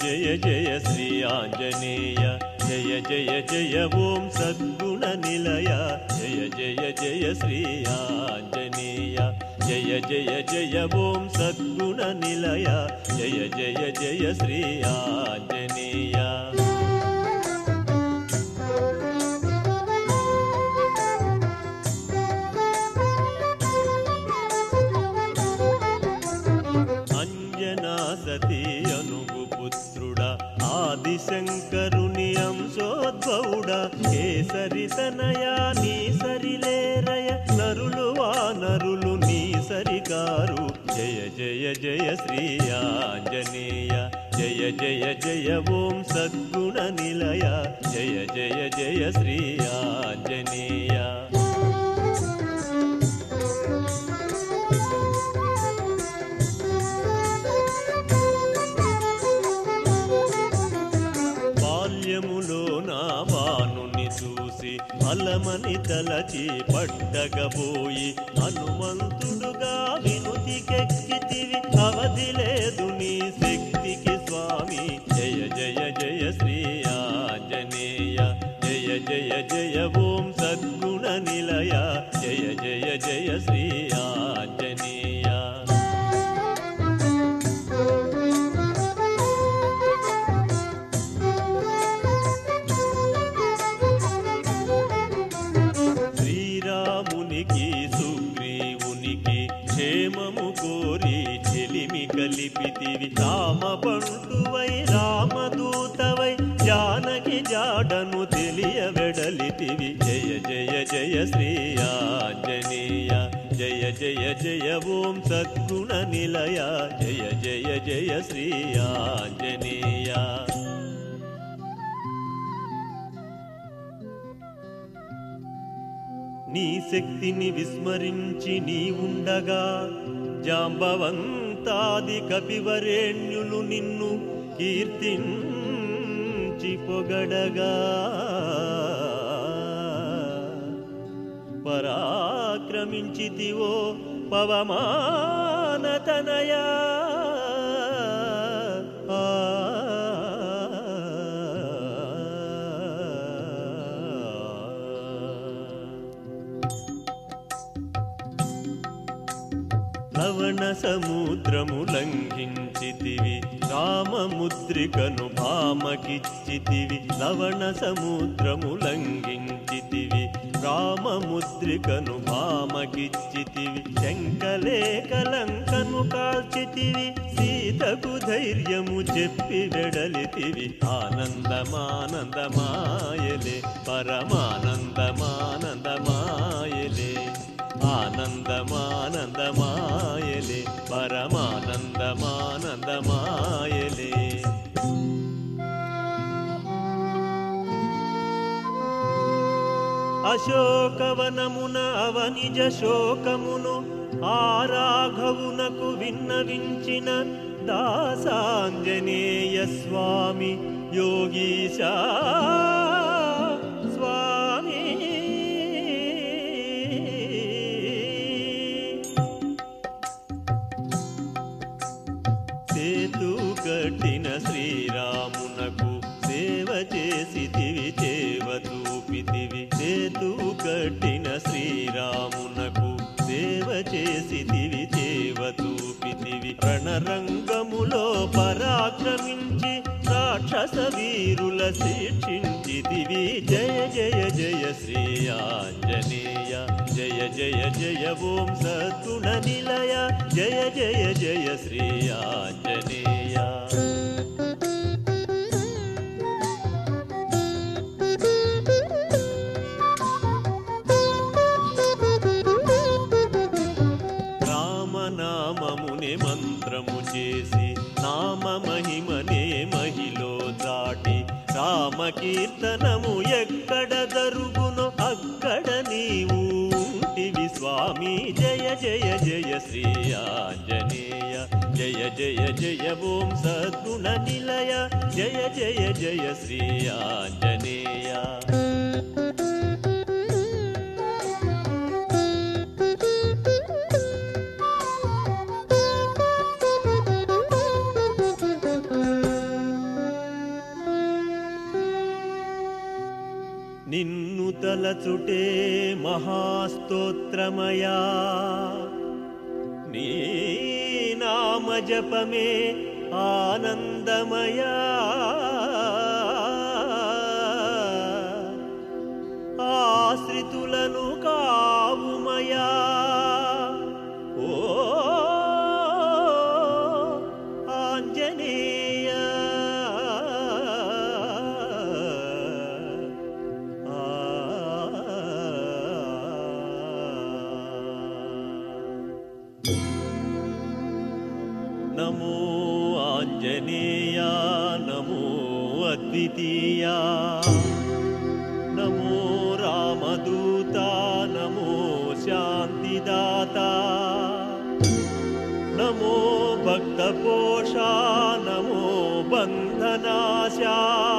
జయ జయ శ్రీ ఆంజనేయ జయ జయ జయ ఓం సద్గుణ నిలయ జయ జయ జయ శ్రీ ఆంజనేయ జయ జయ జయ ఓం సద్గుణ నిలయ జయ జయ జయ శ్రీ ఆంజనేయ సతీ అనుగు పుత్రుడా ఆదిశంకరుని అంశోద్భవుడా కేసరి తనయా నీ సరిలేరయ నరులు వానరులు నీ సరికారు జయ జయ జయ శ్రీ ఆంజనేయ జయ జయ జయ ఓం సద్గుణ నిలయ జయ జయ జయ శ్రీ ఆంజనేయ ఫలమని తలచి పడ్డగబోయి హనుమంతుడుగా వినుతికెక్కితివి అవధి లేదు నీ శక్తికి స్వామి జయ జయ జయ శ్రీ ఆంజనేయ జయ జయ జయ ఓం సద్గుణ నిలయ జయ జయ జయ శ్రీ ఆంజనేయ క్షేమము కోరి చెలిమి కలిపితివి రామ బంటువై రామదూతవై జానకి జాడను తెలియవెడలితివి జయ జయ జయ శ్రీ ఆంజనేయ జయ జయ జయ ఓం సద్గుణ నిలయ జయ జయ జయ శ్రీ ఆంజనేయ నీ శక్తిని విస్మరించి నీ ఉండగా జాంబవంతాది కపివరేణ్యులు నిన్ను కీర్తించి పొగడగా పరాక్రమించితివో పవమానతనయా లవణ సముద్రము లంఘించితివి రామముద్రికను భామకిచ్చితివి లవణ సముద్రము లంఘించితివి రామముద్రికను భామకిచ్చితివి శంకలేకలంకను కాల్చితివి సీతకు ధైర్యము చెప్పి వెడలితివి ఆనందమానందమాయలే పరమానందమానందమాయలే ఆనందమానందమాయలే పరమానందమానందమాయలే అశోకవనమున అవనిజ శోకమును ఆరాఘవునకు విన్నవించిన దాసాంజనేయ స్వామి యోగీశా స్వామి సేతు కట్టిన శ్రీరామునకు సేవ చేసితివి చేవతూపితివి సేతు కట్టిన శ్రీరామునకు సేవ చేసితివి చేవతూపితివి రణరంగములో పరాక్రమించి రాక్షస వీరుల శిక్షించితివి జయ జయ జయ శ్రీ ఆంజనేయ జయ జయ జయ ఓం సద్గుణ నిలయ జయ జయ జయ శ్రీ ఆంజనేయ రామనామమునే మంత్రము చేసి నామ మహిమనే మహిలో దాటి రామకీర్తనము ఎక్కడ జరుగునో అక్కడ నీవు ఉంటివి స్వామి జయ జయ జయ శ్రీ ఆంజనేయ జయ జయ జయ ఓం సద్గుణ నిలయ జయ జయ జయ శ్రీ ఆంజనేయ తలచుటే మహాస్తోత్రమయా నీ నామ జపమే ఆనందమయా ఆశ్రితులను కావుమయా ఓ ఆంజనేయ నమో ఆంజనేయ నమో అద్వితీయ నమో రామదూత నమో శాంతిదాత నమో భక్తపోషా నమో బంధనాశా